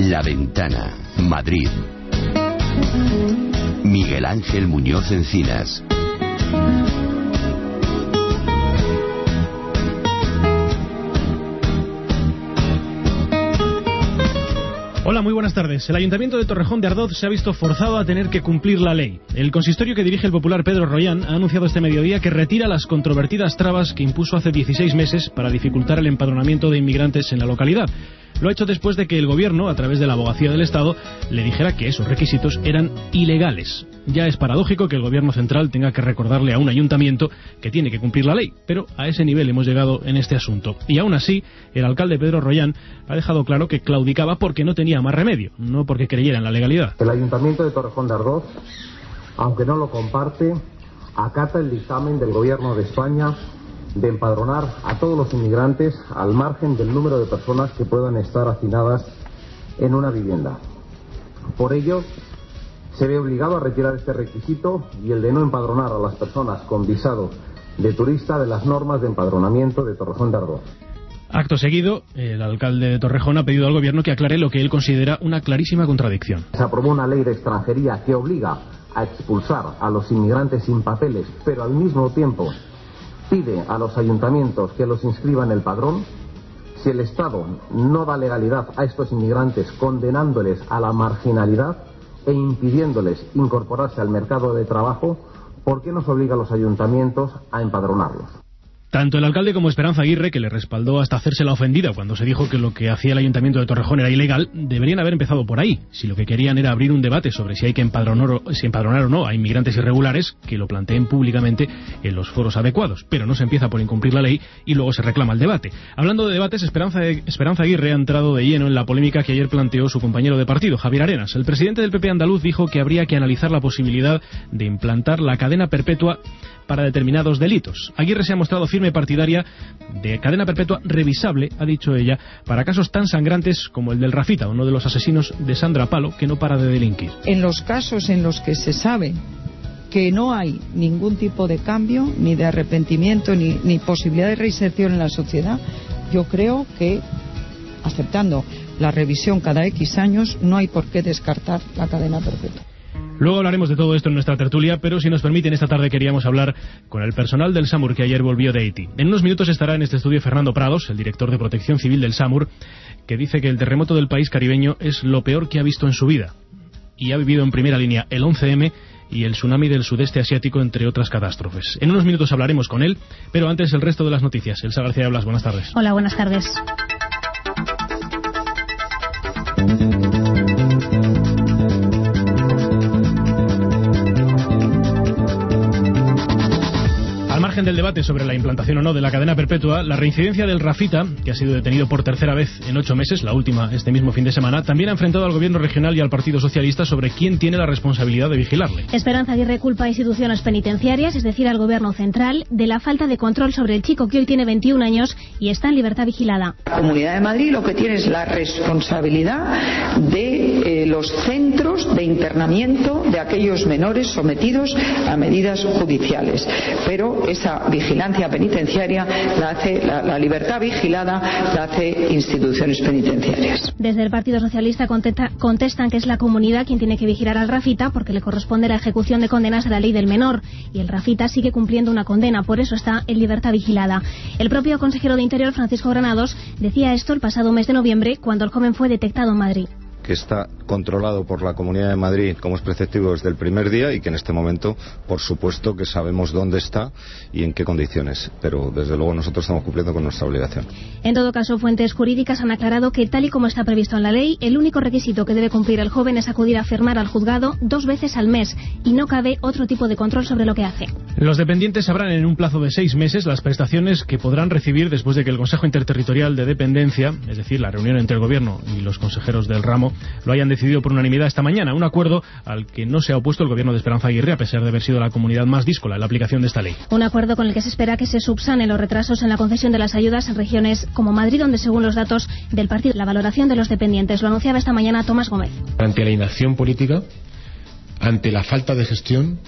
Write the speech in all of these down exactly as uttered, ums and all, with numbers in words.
La Ventana, Madrid. Miguel Ángel Muñoz Encinas. Hola, muy buenas tardes. El Ayuntamiento de Torrejón de Ardoz se ha visto forzado a tener que cumplir la ley. El consistorio que dirige el popular Pedro Rollán ha anunciado este mediodía que retira las controvertidas trabas que impuso hace dieciséis meses para dificultar el empadronamiento de inmigrantes en la localidad. Lo ha hecho después de que el Gobierno, a través de la Abogacía del Estado, le dijera que esos requisitos eran ilegales. Ya es paradójico que el Gobierno central tenga que recordarle a un ayuntamiento que tiene que cumplir la ley, pero a ese nivel hemos llegado en este asunto. Y aún así, el alcalde Pedro Rollán ha dejado claro que claudicaba porque no tenía más remedio, no porque creyera en la legalidad. El Ayuntamiento de Torrejón de Ardoz, aunque no lo comparte, acata el dictamen del Gobierno de España de empadronar a todos los inmigrantes al margen del número de personas que puedan estar hacinadas en una vivienda. Por ello, se ve obligado a retirar este requisito y el de no empadronar a las personas con visado de turista de las normas de empadronamiento de Torrejón de Ardoz. Acto seguido, el alcalde de Torrejón ha pedido al Gobierno que aclare lo que él considera una clarísima contradicción. Se aprobó una ley de extranjería que obliga a expulsar a los inmigrantes sin papeles, pero al mismo tiempo pide a los ayuntamientos que los inscriban en el padrón. Si el Estado no da legalidad a estos inmigrantes, condenándoles a la marginalidad e impidiéndoles incorporarse al mercado de trabajo, ¿por qué nos obliga a los ayuntamientos a empadronarlos? Tanto el alcalde como Esperanza Aguirre, que le respaldó hasta hacerse la ofendida cuando se dijo que lo que hacía el Ayuntamiento de Torrejón era ilegal, deberían haber empezado por ahí. Si lo que querían era abrir un debate sobre si hay que empadronar o, si empadronar o no a inmigrantes irregulares, que lo planteen públicamente en los foros adecuados. Pero no se empieza por incumplir la ley y luego se reclama el debate. Hablando de debates, Esperanza, Esperanza Aguirre ha entrado de lleno en la polémica que ayer planteó su compañero de partido, Javier Arenas. El presidente del P P andaluz dijo que habría que analizar la posibilidad de implantar la cadena perpetua para determinados delitos. Aguirre se ha mostrado firme partidaria de cadena perpetua revisable, ha dicho ella, para casos tan sangrantes como el del Rafita, uno de los asesinos de Sandra Palo, que no para de delinquir. En los casos en los que se sabe que no hay ningún tipo de cambio, ni de arrepentimiento, ni, ni posibilidad de reinserción en la sociedad, yo creo que, aceptando la revisión cada X años, no hay por qué descartar la cadena perpetua. Luego hablaremos de todo esto en nuestra tertulia, pero si nos permiten, esta tarde queríamos hablar con el personal del SAMUR que ayer volvió de Haití. En unos minutos estará en este estudio Fernando Prados, el director de Protección Civil del SAMUR, que dice que el terremoto del país caribeño es lo peor que ha visto en su vida. Y ha vivido en primera línea el once eme y el tsunami del sudeste asiático, entre otras catástrofes. En unos minutos hablaremos con él, pero antes el resto de las noticias. Elsa García de Blas, buenas tardes. Hola, buenas tardes. Del debate sobre la implantación o no de la cadena perpetua, la reincidencia del Rafita, que ha sido detenido por tercera vez en ocho meses, la última este mismo fin de semana, también ha enfrentado al gobierno regional y al Partido Socialista sobre quién tiene la responsabilidad de vigilarle. Esperanza Aguirre culpa a instituciones penitenciarias, es decir, al gobierno central, de la falta de control sobre el chico que hoy tiene veintiún años y está en libertad vigilada. La Comunidad de Madrid lo que tiene es la responsabilidad de eh, los centros de internamiento de aquellos menores sometidos a medidas judiciales, pero esa vigilancia penitenciaria la hace, la, la libertad vigilada la hace instituciones penitenciarias. Desde el Partido Socialista contesta, contestan que es la comunidad quien tiene que vigilar al Rafita porque le corresponde la ejecución de condenas de la ley del menor y el Rafita sigue cumpliendo una condena, por eso está en libertad vigilada. El propio consejero de Interior, Francisco Granados, decía esto el pasado mes de noviembre cuando el joven fue detectado en Madrid. Que está controlado por la Comunidad de Madrid como es preceptivo desde el primer día y que en este momento, por supuesto, que sabemos dónde está y en qué condiciones, pero desde luego nosotros estamos cumpliendo con nuestra obligación. En todo caso, fuentes jurídicas han aclarado que tal y como está previsto en la ley, el único requisito que debe cumplir el joven es acudir a firmar al juzgado dos veces al mes y no cabe otro tipo de control sobre lo que hace. Los dependientes sabrán en un plazo de seis meses las prestaciones que podrán recibir después de que el Consejo Interterritorial de Dependencia, es decir, la reunión entre el Gobierno y los consejeros del ramo, lo hayan decidido por unanimidad esta mañana, un acuerdo al que no se ha opuesto el gobierno de Esperanza Aguirre, a pesar de haber sido la comunidad más díscola en la aplicación de esta ley. Un acuerdo con el que se espera que se subsanen los retrasos en la concesión de las ayudas en regiones como Madrid, donde según los datos del partido, la valoración de los dependientes. Lo anunciaba esta mañana Tomás Gómez. Ante la inacción política, ante la falta de gestión,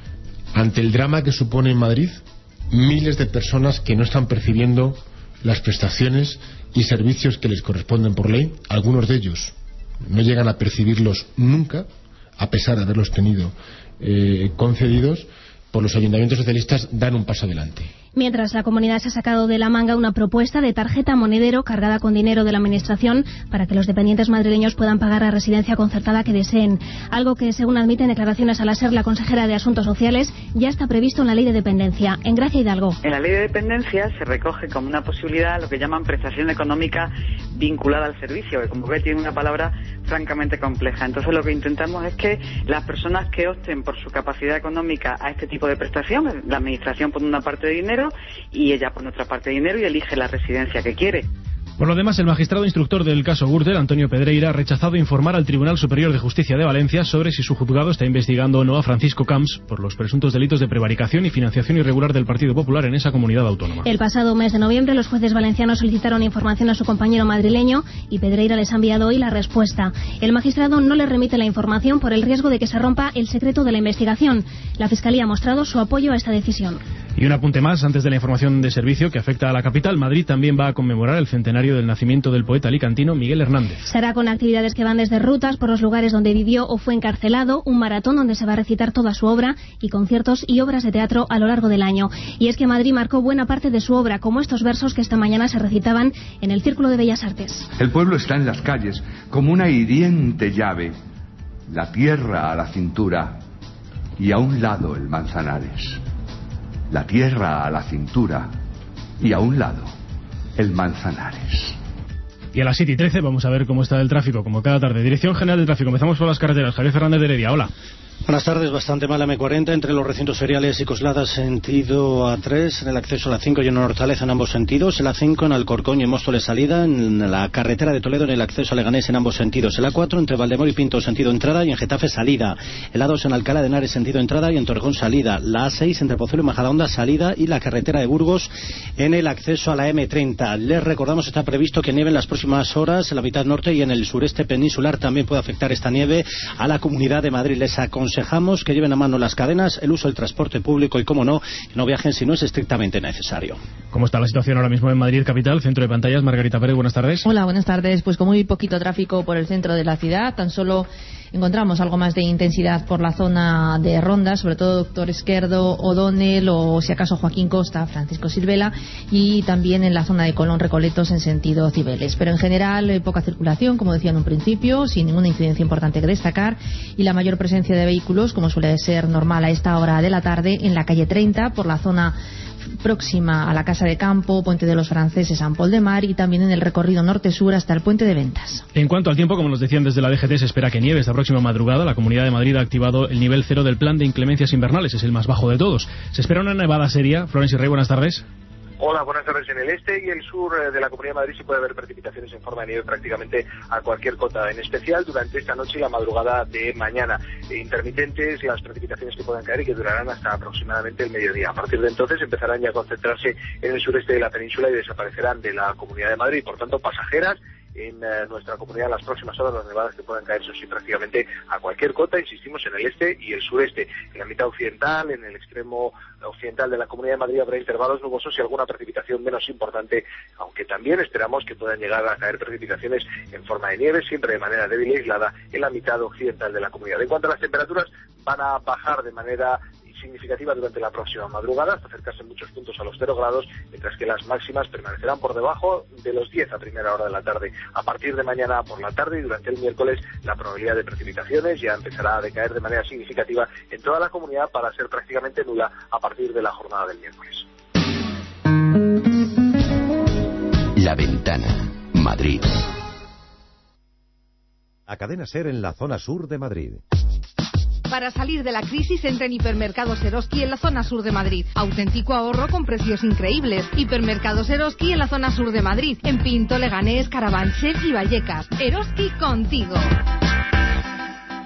ante el drama que supone en Madrid, miles de personas que no están percibiendo las prestaciones y servicios que les corresponden por ley, algunos de ellos no llegan a percibirlos nunca, a pesar de haberlos tenido eh, concedidos, por los ayuntamientos socialistas dan un paso adelante. Mientras, la comunidad se ha sacado de la manga una propuesta de tarjeta monedero cargada con dinero de la Administración para que los dependientes madrileños puedan pagar la residencia concertada que deseen. Algo que, según admite en declaraciones a la SER la consejera de Asuntos Sociales, ya está previsto en la Ley de Dependencia. En Gracia Hidalgo. En la Ley de Dependencia se recoge como una posibilidad lo que llaman prestación económica vinculada al servicio, que como ve tiene una palabra francamente compleja. Entonces lo que intentamos es que las personas que opten por su capacidad económica a este tipo de prestación, la Administración pone una parte de dinero y ella pone otra parte de dinero y elige la residencia que quiere. Por lo demás, el magistrado instructor del caso Gürtel, Antonio Pedreira, ha rechazado informar al Tribunal Superior de Justicia de Valencia sobre si su juzgado está investigando o no a Francisco Camps por los presuntos delitos de prevaricación y financiación irregular del Partido Popular en esa comunidad autónoma. El pasado mes de noviembre, los jueces valencianos solicitaron información a su compañero madrileño y Pedreira les ha enviado hoy la respuesta. El magistrado no le remite la información por el riesgo de que se rompa el secreto de la investigación. La Fiscalía ha mostrado su apoyo a esta decisión. Y un apunte más, antes de la información de servicio que afecta a la capital, Madrid también va a conmemorar el centenario del nacimiento del poeta alicantino Miguel Hernández. Será con actividades que van desde rutas por los lugares donde vivió o fue encarcelado, un maratón donde se va a recitar toda su obra y conciertos y obras de teatro a lo largo del año. Y es que Madrid marcó buena parte de su obra, como estos versos que esta mañana se recitaban en el Círculo de Bellas Artes. El pueblo está en las calles como una hiriente llave, la tierra a la cintura y a un lado el Manzanares. La tierra a la cintura y a un lado el Manzanares. Y a las siete y trece vamos a ver cómo está el tráfico, como cada tarde. Dirección General de Tráfico, empezamos por las carreteras. Javier Fernández de Heredia, hola. Buenas tardes, bastante mala eme cuarenta entre los recintos feriales y Coslada sentido A tres, en el acceso a la cinco y en Hortaleza en ambos sentidos, el A cinco en Alcorcón y en Móstoles salida, en la carretera de Toledo en el acceso a Leganés en ambos sentidos, el A cuatro entre Valdemoro y Pinto sentido entrada y en Getafe salida, el A dos en Alcalá de Henares sentido entrada y en Torrejón salida, la A seis entre Pozuelo y Majadahonda salida y la carretera de Burgos en el acceso a la eme treinta. Les recordamos, está previsto que nieve en las próximas horas en la mitad norte y en el sureste peninsular también puede afectar esta nieve a la Comunidad de Madrid. Les aconsejamos que lleven a mano las cadenas, el uso del transporte público y, como no, no viajen si no es estrictamente necesario. ¿Cómo está la situación ahora mismo en Madrid capital? Centro de pantallas, Margarita Pérez, buenas tardes. Hola, buenas tardes. Pues con muy poquito tráfico por el centro de la ciudad, tan solo encontramos algo más de intensidad por la zona de Ronda, sobre todo Doctor Esquerdo, O'Donnell o si acaso Joaquín Costa, Francisco Silvela, y también en la zona de Colón Recoletos en sentido Cibeles. Pero en general eh, poca circulación, como decía en un principio, sin ninguna incidencia importante que destacar, y la mayor presencia de vehículos, como suele ser normal a esta hora de la tarde, en la calle treinta, por la zona próxima a la Casa de Campo, Puente de los Franceses, San Pol de Mar, y también en el recorrido norte-sur hasta el Puente de Ventas. En cuanto al tiempo, como nos decían desde la D G T, se espera que nieve esta próxima madrugada. La Comunidad de Madrid ha activado el nivel cero del plan de inclemencias invernales, es el más bajo de todos. Se espera una nevada seria. Florencio Rey, buenas tardes. Hola, buenas tardes. En el este y el sur de la Comunidad de Madrid sí puede haber precipitaciones en forma de nieve prácticamente a cualquier cota, en especial durante esta noche y la madrugada de mañana. Intermitentes las precipitaciones que puedan caer y que durarán hasta aproximadamente el mediodía. A partir de entonces empezarán ya a concentrarse en el sureste de la península y desaparecerán de la Comunidad de Madrid. Por tanto, pasajeras en uh, nuestra comunidad en las próximas horas, las nevadas que puedan caer, eso sí, prácticamente a cualquier cota, insistimos, en el este y el sureste. En la mitad occidental, en el extremo occidental de la Comunidad de Madrid habrá intervalos nubosos y alguna precipitación menos importante, aunque también esperamos que puedan llegar a caer precipitaciones en forma de nieve, siempre de manera débil y aislada, en la mitad occidental de la comunidad. En cuanto a las temperaturas, van a bajar de manera significativa durante la próxima madrugada, hasta acercarse en muchos puntos a los cero grados, mientras que las máximas permanecerán por debajo de los diez a primera hora de la tarde. A partir de mañana por la tarde y durante el miércoles, la probabilidad de precipitaciones ya empezará a decaer de manera significativa en toda la comunidad para ser prácticamente nula a partir de la jornada del miércoles. La Ventana, Madrid. La cadena SER en la zona sur de Madrid. Para salir de la crisis, entra en Hipermercados Eroski en la zona sur de Madrid. Auténtico ahorro con precios increíbles. Hipermercados Eroski en la zona sur de Madrid. En Pinto, Leganés, Carabanchel y Vallecas. Eroski contigo.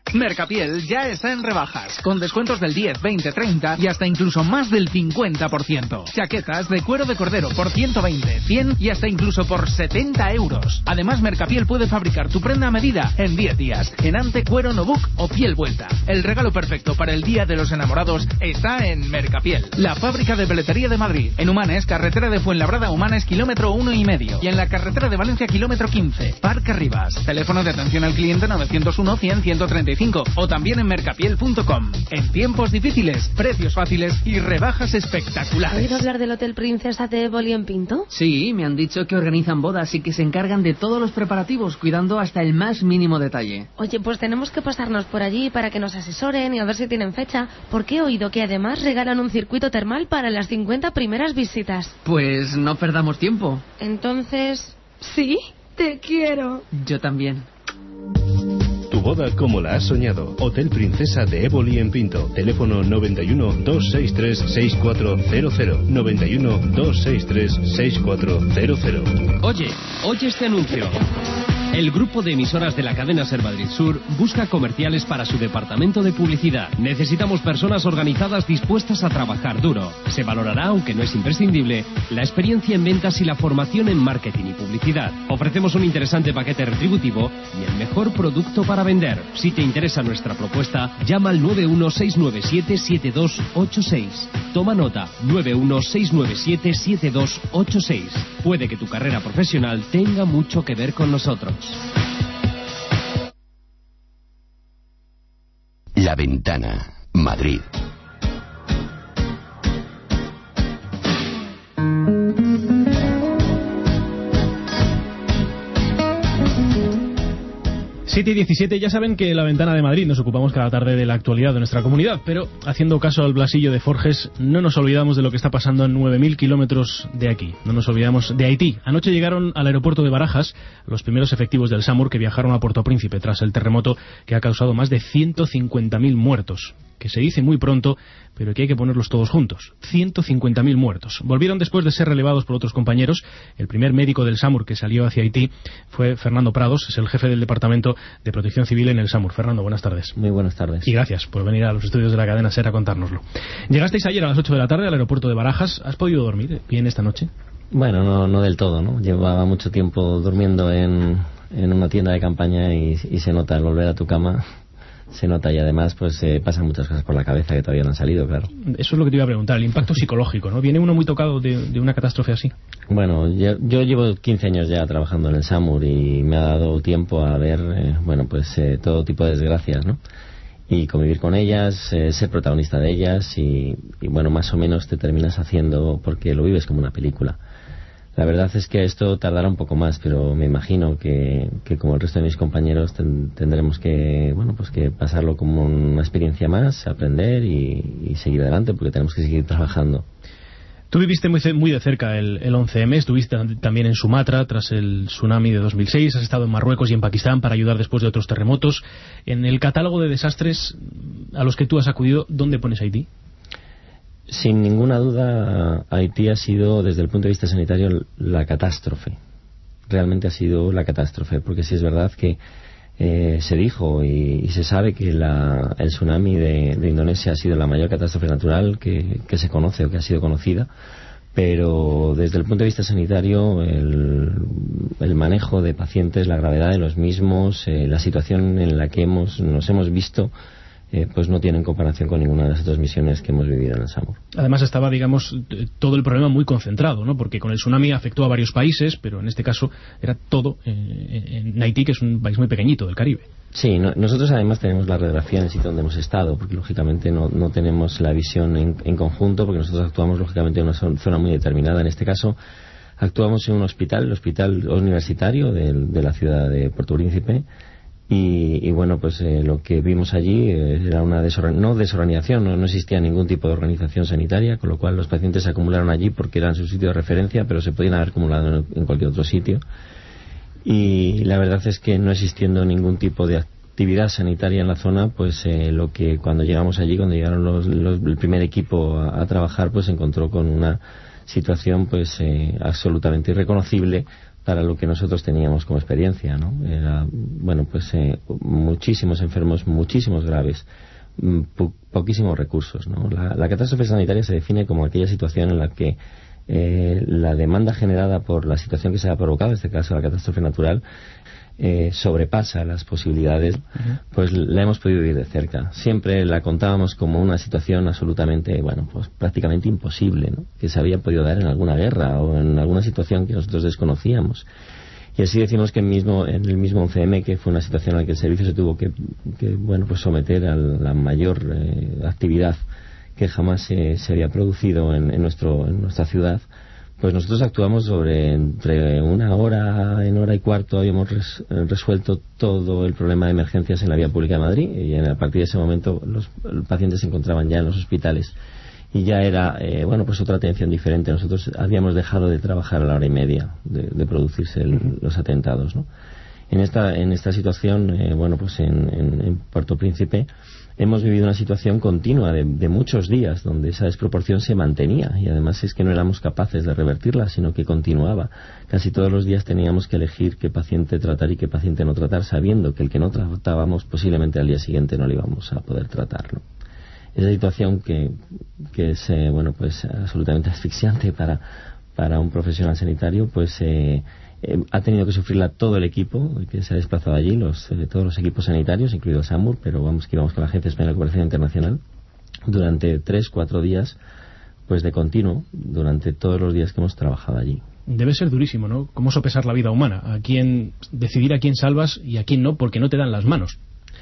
Mercapiel ya está en rebajas, con descuentos del diez, veinte, treinta y hasta incluso más del cincuenta por ciento. Chaquetas de cuero de cordero por ciento veinte, cien y hasta incluso por setenta euros. Además, Mercapiel puede fabricar tu prenda a medida en diez días, en ante, cuero, nobuc o piel vuelta. El regalo perfecto para el Día de los Enamorados está en Mercapiel, la fábrica de peletería de Madrid. En Humanes, carretera de Fuenlabrada Humanes, kilómetro uno y medio. Y en la carretera de Valencia, kilómetro quince. Parque Rivas. Teléfono de atención al cliente nueve cero uno, cien, ciento treinta y cinco o también en mercapiel punto com. En tiempos difíciles, precios fáciles y rebajas espectaculares. ¿Has oído hablar del Hotel Princesa de Éboli en Pinto? Sí, me han dicho que organizan bodas y que se encargan de todos los preparativos, cuidando hasta el más mínimo detalle. Oye, pues tenemos que pasarnos por allí para que nos asesoren y a ver si tienen fecha, porque he oído que además regalan un circuito termal para las cincuenta primeras visitas. Pues no perdamos tiempo. Entonces, ¿sí? Te quiero. Yo también. Tu boda como la has soñado. Hotel Princesa de Éboli en Pinto. Teléfono noventa y uno, doscientos sesenta y tres, sesenta y cuatro cero cero. noventa y uno, doscientos sesenta y tres, sesenta y cuatro cero cero. Oye, oye este anuncio. El grupo de emisoras de la cadena Ser Madrid Sur busca comerciales para su departamento de publicidad. Necesitamos personas organizadas dispuestas a trabajar duro. Se valorará, aunque no es imprescindible, la experiencia en ventas y la formación en marketing y publicidad. Ofrecemos un interesante paquete retributivo y el mejor producto para vender. Si te interesa nuestra propuesta, llama al nueve uno seis nueve siete, siete dos ocho seis. Toma nota, nueve uno seis nueve siete, siete dos ocho seis. Puede que tu carrera profesional tenga mucho que ver con nosotros. La Ventana, Madrid. siete y diecisiete, ya saben que en La Ventana de Madrid nos ocupamos cada tarde de la actualidad de nuestra comunidad, pero haciendo caso al blasillo de Forges, no nos olvidamos de lo que está pasando a nueve mil kilómetros de aquí. No nos olvidamos de Haití. Anoche llegaron al aeropuerto de Barajas los primeros efectivos del SAMUR que viajaron a Puerto Príncipe tras el terremoto que ha causado más de ciento cincuenta mil muertos. Que se dice muy pronto, pero que hay que ponerlos todos juntos. ciento cincuenta mil muertos. Volvieron después de ser relevados por otros compañeros. El primer médico del SAMUR que salió hacia Haití fue Fernando Prados, es el jefe del Departamento de Protección Civil en el SAMUR. Fernando, buenas tardes. Muy buenas tardes. Y gracias por venir a los estudios de la cadena SER a contárnoslo. Llegasteis ayer a las ocho de la tarde al aeropuerto de Barajas. ¿Has podido dormir bien esta noche? Bueno, no, no del todo, ¿no? Llevaba mucho tiempo durmiendo en, en una tienda de campaña y, y se nota al volver a tu cama. Se nota y además pues eh, pasan muchas cosas por la cabeza que todavía no han salido, claro. Eso es lo que te iba a preguntar, el impacto psicológico, ¿no? ¿Viene uno muy tocado de, de una catástrofe así? Bueno, yo, yo llevo quince años ya trabajando en el SAMUR y me ha dado tiempo a ver, eh, bueno, pues eh, todo tipo de desgracias, ¿no? Y convivir con ellas, eh, ser protagonista de ellas y, y bueno, más o menos te terminas haciendo porque lo vives como una película. La verdad es que esto tardará un poco más, pero me imagino que, que como el resto de mis compañeros ten, tendremos que, bueno, pues que pasarlo como una experiencia más, aprender y, y seguir adelante, porque tenemos que seguir trabajando. Tú viviste muy, muy de cerca el, el once eme, estuviste también en Sumatra tras el tsunami de dos mil seis, has estado en Marruecos y en Pakistán para ayudar después de otros terremotos. En el catálogo de desastres a los que tú has acudido, ¿dónde pones Haití? Sin ninguna duda, Haití ha sido, desde el punto de vista sanitario, la catástrofe. Realmente ha sido la catástrofe, porque sí es verdad que eh, se dijo y, y se sabe que la, el tsunami de, de Indonesia ha sido la mayor catástrofe natural que, que se conoce o que ha sido conocida, pero desde el punto de vista sanitario, el, el manejo de pacientes, la gravedad de los mismos, eh, la situación en la que hemos, nos hemos visto, Eh, pues no tienen comparación con ninguna de las otras misiones que hemos vivido en el SAMUR. Además estaba, digamos, todo el problema muy concentrado, ¿no? Porque con el tsunami afectó a varios países, pero en este caso era todo eh, en Haití, que es un país muy pequeñito del Caribe. Sí, no, nosotros además tenemos la radiografía en el sitio donde hemos estado, porque lógicamente no, no tenemos la visión en, en conjunto, porque nosotros actuamos lógicamente en una zona muy determinada. En este caso actuamos en un hospital, el hospital universitario de, de la ciudad de Puerto Príncipe. Y, y bueno, pues eh, lo que vimos allí eh, era una desorgan- no desorganización, no, no existía ningún tipo de organización sanitaria, con lo cual los pacientes se acumularon allí porque eran su sitio de referencia, pero se podían haber acumulado en, en cualquier otro sitio. Y la verdad es que no existiendo ningún tipo de actividad sanitaria en la zona, pues eh, lo que cuando llegamos allí, cuando llegaron los, los, el primer equipo a, a trabajar, pues se encontró con una situación pues eh, absolutamente irreconocible, para lo que nosotros teníamos como experiencia, ¿no? Era, bueno, pues eh, muchísimos enfermos, muchísimos graves, po poquísimos recursos, ¿no? La, la catástrofe sanitaria se define como aquella situación en la que eh, la demanda generada por la situación que se ha provocado, en este caso la catástrofe natural, eh, sobrepasa las posibilidades. Uh-huh. Pues la hemos podido vivir de cerca. Siempre la contábamos como una situación absolutamente, bueno, pues prácticamente imposible, ¿no? Que se había podido dar en alguna guerra o en alguna situación que nosotros desconocíamos. Y así decimos que mismo, en el mismo once eme, que fue una situación en la que el servicio se tuvo que, que bueno, pues someter a la mayor eh, actividad que jamás eh, se había producido en, en, nuestro, en nuestra ciudad, pues nosotros actuamos sobre entre una hora, en hora y cuarto habíamos res, resuelto todo el problema de emergencias en la vía pública de Madrid, y a partir de ese momento los, los pacientes se encontraban ya en los hospitales y ya era, eh, bueno, pues otra atención diferente. Nosotros habíamos dejado de trabajar a la hora y media de, de producirse el, los atentados, ¿no? En esta, en esta situación, eh, bueno, pues en, en, en Puerto Príncipe hemos vivido una situación continua de, de muchos días donde esa desproporción se mantenía, y además es que no éramos capaces de revertirla, sino que continuaba. Casi todos los días teníamos que elegir qué paciente tratar y qué paciente no tratar, sabiendo que el que no tratábamos posiblemente al día siguiente no le íbamos a poder tratarlo. Esa situación que, que es eh, bueno, pues absolutamente asfixiante para, para un profesional sanitario, pues eh, eh, ha tenido que sufrirla todo el equipo que se ha desplazado allí, los, eh, todos los equipos sanitarios, incluido SAMUR, pero vamos que íbamos con la Agencia Española de Cooperación Internacional durante tres, cuatro días, pues de continuo, durante todos los días que hemos trabajado allí. Debe ser durísimo, ¿no? ¿Cómo sopesar la vida humana? A quién decidir a quién salvas y a quién no, porque no te dan las manos.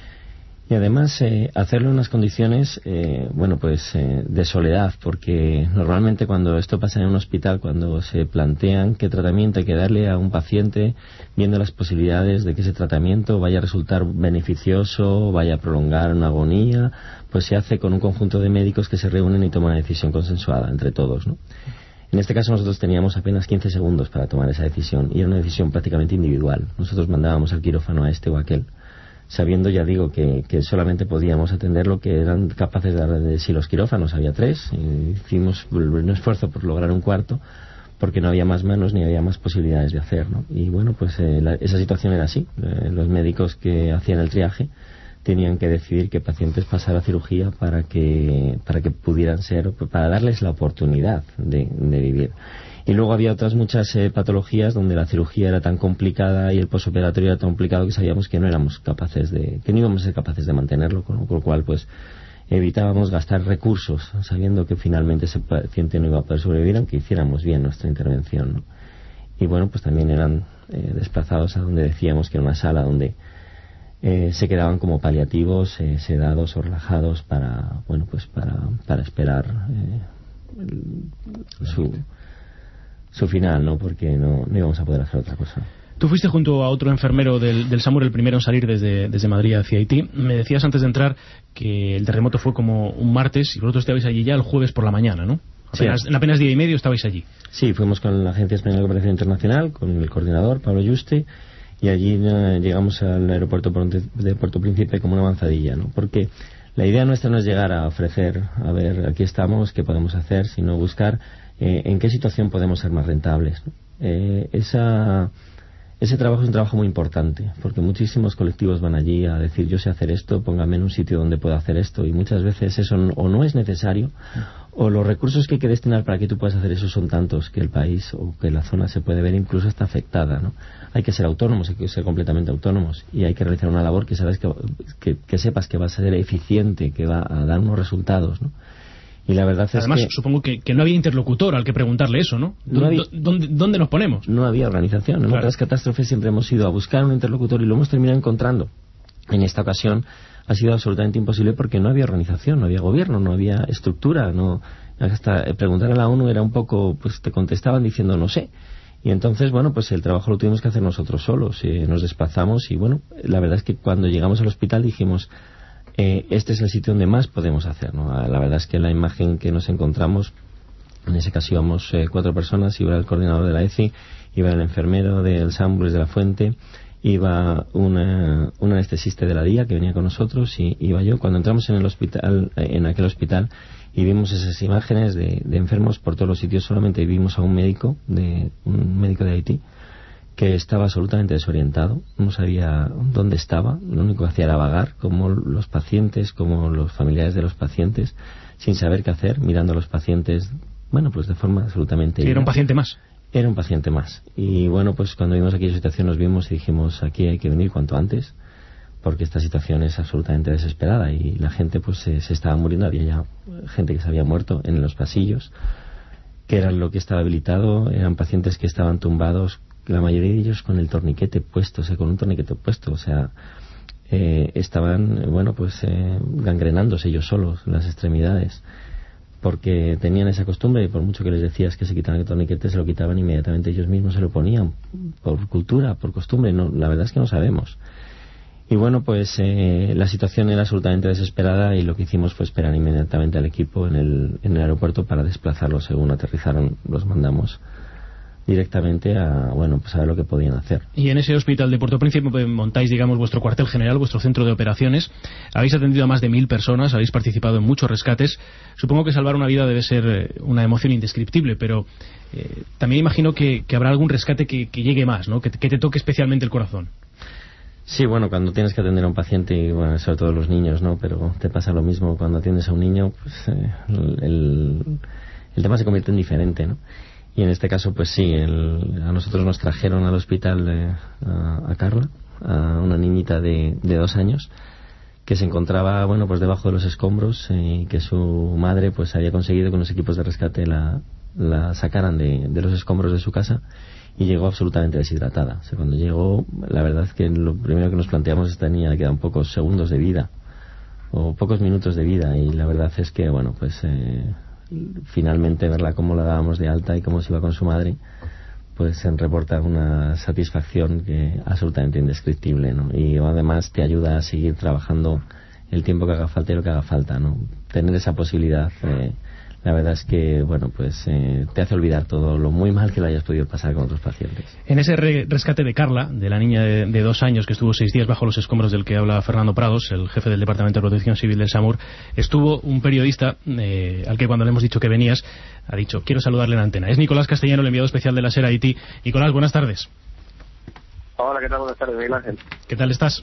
Y además eh, hacerlo en unas condiciones, eh, bueno, pues eh, de soledad, porque normalmente cuando esto pasa en un hospital, cuando se plantean qué tratamiento hay que darle a un paciente, viendo las posibilidades de que ese tratamiento vaya a resultar beneficioso, vaya a prolongar una agonía, pues se hace con un conjunto de médicos que se reúnen y toman una decisión consensuada entre todos, ¿no? En este caso nosotros teníamos apenas quince segundos para tomar esa decisión, y era una decisión prácticamente individual. Nosotros mandábamos al quirófano a este o a aquel, sabiendo, ya digo, que, que solamente podíamos atender lo que eran capaces de dar. De, si los quirófanos había tres, hicimos un esfuerzo por lograr un cuarto, porque no había más manos ni había más posibilidades de hacer, ¿no? Y bueno, pues eh, la, esa situación era así. Eh, los médicos que hacían el triaje tenían que decidir qué pacientes pasar a cirugía para que, para que pudieran ser, para darles la oportunidad de, de vivir. Y luego había otras muchas eh, patologías donde la cirugía era tan complicada y el posoperatorio era tan complicado que sabíamos que no éramos capaces de, que no íbamos a ser capaces de mantenerlo, con lo cual pues evitábamos gastar recursos, sabiendo que finalmente ese paciente no iba a poder sobrevivir aunque hiciéramos bien nuestra intervención, ¿no? Y bueno, pues también eran eh, desplazados a donde decíamos que era una sala donde eh, se quedaban como paliativos, eh, sedados o relajados para, bueno, pues para, para esperar eh, el, su su final, ¿no? Porque no, no íbamos a poder hacer otra cosa. Tú fuiste junto a otro enfermero del, del SAMUR el primero en salir desde, desde Madrid hacia Haití. Me decías antes de entrar que el terremoto fue como un martes y vosotros estabais allí ya el jueves por la mañana, ¿no? Apenas, sí. En apenas día y medio estabais allí. Sí, fuimos con la Agencia Española de Cooperación Internacional, con el coordinador, Pablo Yuste, y allí eh, llegamos al aeropuerto de Puerto Príncipe como una avanzadilla, ¿no? Porque la idea nuestra no es llegar a ofrecer, a ver, aquí estamos, qué podemos hacer, sino buscar eh, en qué situación podemos ser más rentables, ¿no? Eh, esa... Ese trabajo es un trabajo muy importante, porque muchísimos colectivos van allí a decir yo sé hacer esto, póngame en un sitio donde pueda hacer esto, y muchas veces eso no, o no es necesario, o los recursos que hay que destinar para que tú puedas hacer eso son tantos que el país o que la zona se puede ver incluso está afectada, ¿no? Hay que ser autónomos, hay que ser completamente autónomos, y hay que realizar una labor que sabes que, que, que sepas que va a ser eficiente, que va a dar unos resultados, ¿no? Y la verdad Además, es que... supongo que, que no había interlocutor al que preguntarle eso, ¿no? no había, ¿Dónde, ¿Dónde nos ponemos? No había organización. En claro. Otras catástrofes siempre hemos ido a buscar un interlocutor y lo hemos terminado encontrando. En esta ocasión ha sido absolutamente imposible porque no había organización, no había gobierno, no había estructura. No, hasta preguntar a la ONU era un poco... pues te contestaban diciendo no sé. Y entonces, bueno, pues el trabajo lo tuvimos que hacer nosotros solos. Eh, nos desplazamos y, bueno, la verdad es que cuando llegamos al hospital dijimos... Eh, este es el sitio donde más podemos hacer, ¿no? La verdad es que la imagen que nos encontramos, en ese caso íbamos eh, cuatro personas, iba el coordinador de la E C I, iba el enfermero del SAMUR de la Fuente, iba una, un anestesista de la D I A que venía con nosotros y iba yo. Cuando entramos en el hospital, en aquel hospital, y vimos esas imágenes de, de enfermos por todos los sitios, solamente vimos a un médico, de un médico de Haití, que estaba absolutamente desorientado, no sabía dónde estaba, lo único que hacía era vagar, como los pacientes, como los familiares de los pacientes, sin saber qué hacer, mirando a los pacientes, bueno, pues de forma absolutamente... Sí, era un paciente más. Era un paciente más. Y bueno, pues cuando vimos aquella situación nos vimos y dijimos, aquí hay que venir cuanto antes, porque esta situación es absolutamente desesperada y la gente pues se, se estaba muriendo, había ya gente que se había muerto en los pasillos, que era lo que estaba habilitado, eran pacientes que estaban tumbados, la mayoría de ellos con el torniquete puesto, o sea, con un torniquete puesto, o sea, eh, estaban, bueno, pues eh, gangrenándose ellos solos las extremidades, porque tenían esa costumbre y por mucho que les decías que se quitaran el torniquete, se lo quitaban inmediatamente, ellos mismos se lo ponían, por cultura, por costumbre, no, la verdad es que no sabemos. Y bueno, pues eh, la situación era absolutamente desesperada y lo que hicimos fue esperar inmediatamente al equipo en el, en el aeropuerto para desplazarlos. Según aterrizaron, los mandamos directamente a, bueno, pues a ver lo que podían hacer. Y en ese hospital de Puerto Príncipe montáis, digamos, vuestro cuartel general, vuestro centro de operaciones. Habéis atendido a más de mil personas, habéis participado en muchos rescates. Supongo que salvar una vida debe ser una emoción indescriptible, pero eh, también imagino que, que habrá algún rescate que, que llegue más, ¿no? Que, que te toque especialmente el corazón. Sí, bueno, cuando tienes que atender a un paciente, y bueno, sobre todo los niños, ¿no? Pero te pasa lo mismo cuando atiendes a un niño, pues eh, el, el tema se convierte en diferente, ¿no? Y en este caso, pues sí, el, a nosotros nos trajeron al hospital eh, a, a Carla, a una niñita de, de dos años, que se encontraba, bueno, pues debajo de los escombros y eh, que su madre, pues había conseguido que los equipos de rescate la, la sacaran de, de los escombros de su casa. Y llegó absolutamente deshidratada. O sea, cuando llegó, la verdad es que lo primero que nos planteamos es que tenía le quedan pocos segundos de vida o pocos minutos de vida, y la verdad es que, bueno, pues eh, finalmente verla cómo la dábamos de alta y cómo se iba con su madre, pues en reporta una satisfacción que absolutamente indescriptible, ¿no? Y además te ayuda a seguir trabajando el tiempo que haga falta y lo que haga falta, ¿no? Tener esa posibilidad, eh, la verdad es que, bueno, pues eh, te hace olvidar todo lo muy mal que lo hayas podido pasar con otros pacientes. En ese re rescate de Carla, de la niña de, de dos años que estuvo seis días bajo los escombros, del que habla Fernando Prados, el jefe del Departamento de Protección Civil del SAMUR, estuvo un periodista eh, al que cuando le hemos dicho que venías, ha dicho, quiero saludarle en antena. Es Nicolás Castellano, el enviado especial de la SER a Haití. Nicolás, buenas tardes. Hola, ¿qué tal? Buenas tardes, Miguel Ángel. ¿Qué tal estás?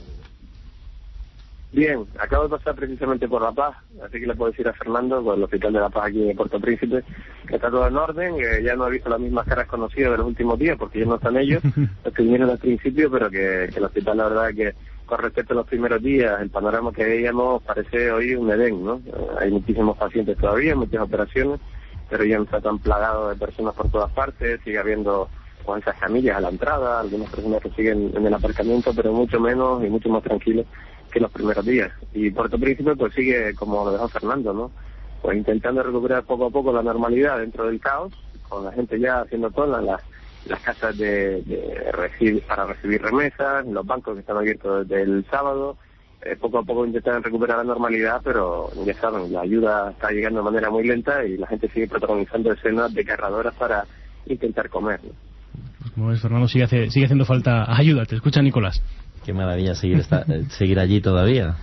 Bien, acabo de pasar precisamente por La Paz, así que le puedo decir a Fernando, por el Hospital de La Paz aquí de Puerto Príncipe, que está todo en orden, que ya no he visto las mismas caras conocidas de los últimos días, porque ya no están ellos, los que vinieron al principio, pero que, que el hospital, la verdad, que con respecto a los primeros días, el panorama que veíamos parece hoy un Edén, ¿no? Hay muchísimos pacientes todavía, muchas operaciones, pero ya no está tan plagado de personas por todas partes, sigue habiendo con esas camillas a la entrada, algunas personas que siguen en el aparcamiento, pero mucho menos y mucho más tranquilos que los primeros días. Y Puerto Príncipe pues sigue como lo dejó Fernando, ¿no? Pues intentando recuperar poco a poco la normalidad dentro del caos, con la gente ya haciendo todas las, las casas de, de recibir, para recibir remesas, los bancos que están abiertos desde el sábado, eh, poco a poco intentan recuperar la normalidad, pero ya saben, la ayuda está llegando de manera muy lenta y la gente sigue protagonizando escenas desgarradoras para intentar comer, ¿no? Como ves, Fernando, sigue, hace, sigue haciendo falta ayuda. Te escucha Nicolás. Qué maravilla seguir esta, seguir allí todavía.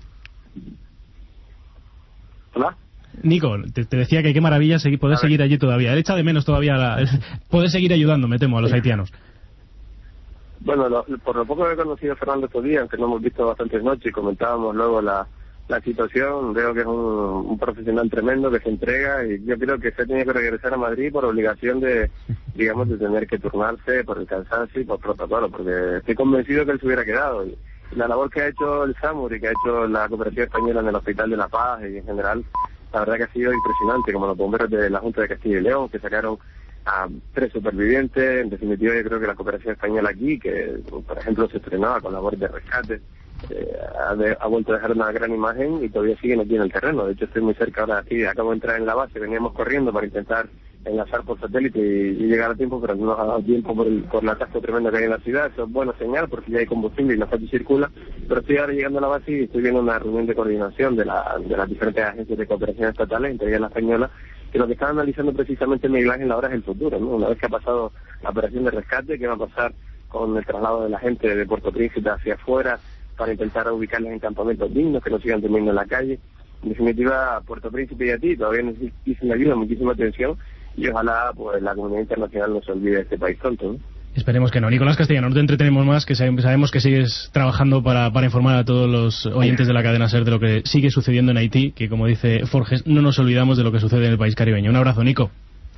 ¿Hola? Nico, te, te decía que qué maravilla seguir, poder seguir allí todavía. Él echa de menos todavía la, poder seguir ayudando, me temo, a los haitianos. Bueno, lo, por lo poco que he conocido a Fernando estos días, aunque no hemos visto bastantes noches y comentábamos luego la, la situación, veo que es un, un profesional tremendo que se entrega, y yo creo que se tenía que regresar a Madrid por obligación de, digamos, de tener que turnarse por el cansancio y por protocolo, porque estoy convencido que él se hubiera quedado. Y, y la labor que ha hecho el SAMUR y que ha hecho la Cooperativa Española en el Hospital de La Paz y en general, la verdad que ha sido impresionante, como los bomberos de la Junta de Castilla y León, que sacaron a tres supervivientes. En definitiva, yo creo que la Cooperación Española aquí, que por ejemplo se estrenaba con labores de rescate, eh, ha, de, ha vuelto a dejar una gran imagen y todavía siguen aquí en el terreno. De hecho, estoy muy cerca ahora, aquí acabo de entrar en la base, veníamos corriendo para intentar enlazar por satélite y, y llegar a tiempo, pero no nos ha dado tiempo por el, por el atasco tremendo que hay en la ciudad. Eso es buena señal porque ya hay combustible y la gente circula, pero estoy ahora llegando a la base y estoy viendo una reunión de coordinación de, la, de las diferentes agencias de cooperación estatales, entre ellas la española, que lo que están analizando precisamente Miguel Ángel ahora es el futuro, ¿no? Una vez que ha pasado la operación de rescate, ¿qué va a pasar con el traslado de la gente de Puerto Príncipe hacia afuera para intentar ubicarles en campamentos dignos, que no sigan durmiendo en la calle? En definitiva, Puerto Príncipe y a ti todavía necesitan ayuda, muchísima atención, y ojalá pues la comunidad internacional no se olvide de este país tonto, ¿no? Esperemos que no. Nicolás Castellano, no te entretenemos más, que sabemos que sigues trabajando para, para informar a todos los oyentes de la cadena SER de lo que sigue sucediendo en Haití, que como dice Forges, no nos olvidamos de lo que sucede en el país caribeño. Un abrazo, Nico.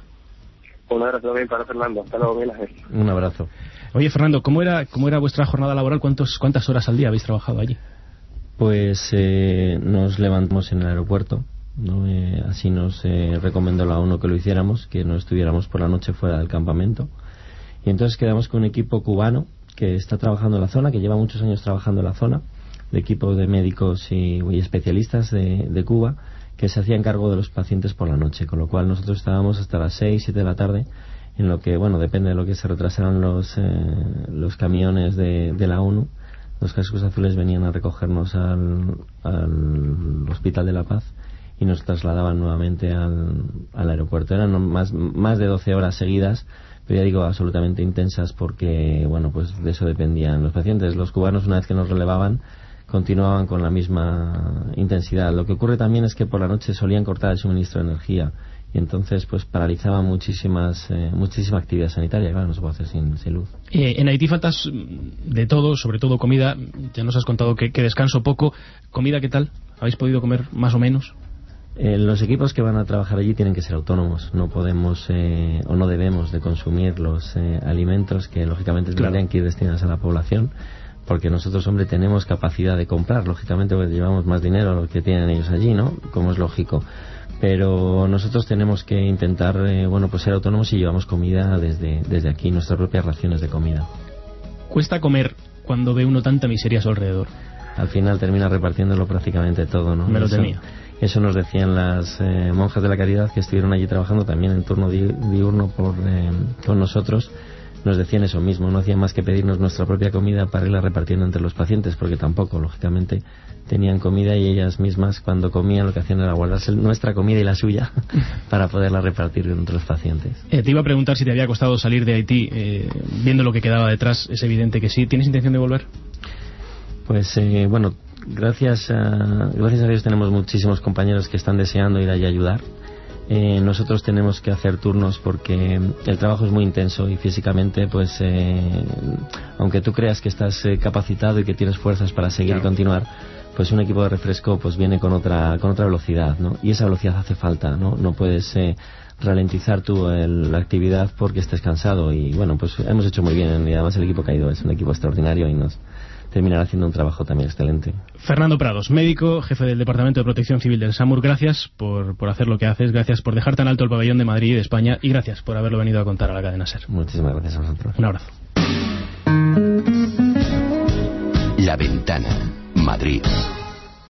Un abrazo también para Fernando. Hasta luego, Miguel Ángel. Un abrazo. Oye, Fernando, ¿cómo era, cómo era vuestra jornada laboral? ¿Cuántos, ¿Cuántas horas al día habéis trabajado allí? Pues eh, nos levantamos en el aeropuerto, ¿no? Eh, así nos eh, recomendó la ONU que lo hiciéramos, que no estuviéramos por la noche fuera del campamento. Y entonces quedamos con un equipo cubano que está trabajando en la zona, que lleva muchos años trabajando en la zona, de equipo de médicos y, y especialistas de, de Cuba, que se hacían cargo de los pacientes por la noche, con lo cual nosotros estábamos hasta las seis, siete de la tarde, en lo que, bueno, depende de lo que se retrasaran los, eh, los camiones de, de la ONU. Los cascos azules venían a recogernos al, al Hospital de la Paz y nos trasladaban nuevamente al, al aeropuerto. Eran más, más de doce horas seguidas, pero ya digo, absolutamente intensas, porque, bueno, pues de eso dependían los pacientes. Los cubanos, una vez que nos relevaban, continuaban con la misma intensidad. Lo que ocurre también es que por la noche solían cortar el suministro de energía y entonces pues paralizaban muchísimas eh, muchísima actividad sanitaria. Claro, no se puede hacer sin, sin luz. Eh, en Haití faltas de todo, sobre todo comida. Ya nos has contado que, que descanso poco. ¿Comida qué tal? ¿Habéis podido comer más o menos? Eh, los equipos que van a trabajar allí tienen que ser autónomos. No podemos eh, o no debemos de consumir los eh, alimentos que lógicamente claro. tendrían que ir destinados a la población, porque nosotros, hombre, tenemos capacidad de comprar, lógicamente, porque llevamos más dinero a lo que tienen ellos allí, ¿no? Como es lógico. Pero nosotros tenemos que intentar, eh, bueno, pues ser autónomos y llevamos comida desde, desde aquí, nuestras propias raciones de comida. ¿Cuesta comer cuando ve uno tanta miseria a su alrededor? Al final termina repartiéndolo prácticamente todo, ¿no? Me lo eso, temía. Eso nos decían las eh, monjas de la caridad que estuvieron allí trabajando también en turno di diurno por, eh, con nosotros. Nos decían eso mismo, no hacían más que pedirnos nuestra propia comida para irla repartiendo entre los pacientes, porque tampoco, lógicamente, tenían comida y ellas mismas, cuando comían, lo que hacían era guardarse nuestra comida y la suya para poderla repartir entre los pacientes. Eh, te iba a preguntar si te había costado salir de Haití, eh, viendo lo que quedaba detrás. Es evidente que sí. ¿Tienes intención de volver? Pues, eh, bueno, gracias a, gracias a Dios tenemos muchísimos compañeros que están deseando ir allí a ayudar. Eh, nosotros tenemos que hacer turnos porque el trabajo es muy intenso y físicamente, pues, eh, aunque tú creas que estás eh, capacitado y que tienes fuerzas para seguir claro. y continuar, pues un equipo de refresco pues viene con otra con otra velocidad, ¿no? Y esa velocidad hace falta, ¿no? No puedes eh, ralentizar tú el, la actividad porque estés cansado. Y bueno, pues hemos hecho muy bien, y además el equipo que ha ido es un equipo extraordinario y nos terminará haciendo un trabajo también excelente. Fernando Prados, médico, jefe del Departamento de Protección Civil del SAMUR, gracias por, por hacer lo que haces, gracias por dejar tan alto el pabellón de Madrid y de España, y gracias por haberlo venido a contar a la cadena SER. Muchísimas gracias a vosotros. Un abrazo. La Ventana, Madrid.